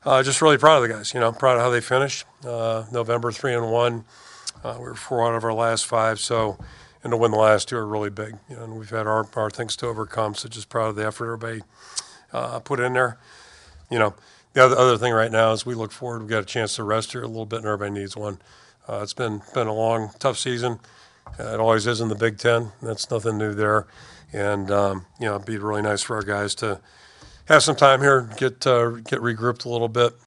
Just really proud of the guys. Proud of how they finished. November 3-1. We were 4 out of our last 5. So, and to win the last 2 are really big. And we've had our things to overcome. So just proud of the effort everybody put in there. You know, the other thing right now is we look forward. We've got a chance to rest here a little bit, and everybody needs one. It's been a long, tough season. It always is in the Big Ten. That's nothing new there. And it'd be really nice for our guys to have some time here, get regrouped a little bit,